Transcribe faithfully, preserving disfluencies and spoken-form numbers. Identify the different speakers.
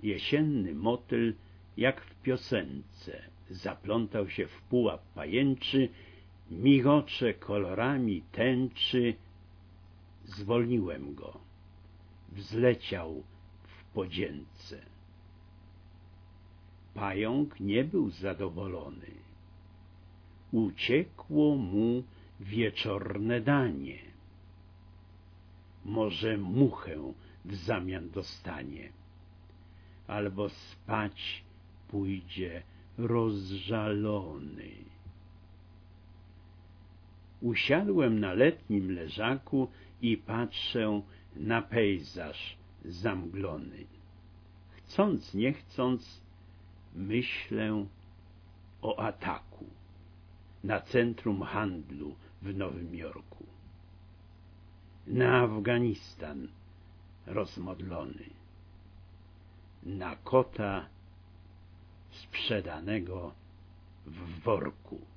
Speaker 1: Jesienny motyl, jak w piosence, zaplątał się w pułap pajęczy, migocze kolorami tęczy. Zwolniłem go. Wzleciał w podzięce. Pająk nie był zadowolony. Uciekło mu wieczorne danie. Może muchę w zamian dostanie, albo spać pójdzie rozżalony. Usiadłem na letnim leżaku i patrzę na pejzaż zamglony. Chcąc, nie chcąc, myślę o ataku na centrum handlu w Nowym Jorku, na Afganistan rozmodlony, na kota sprzedanego w worku.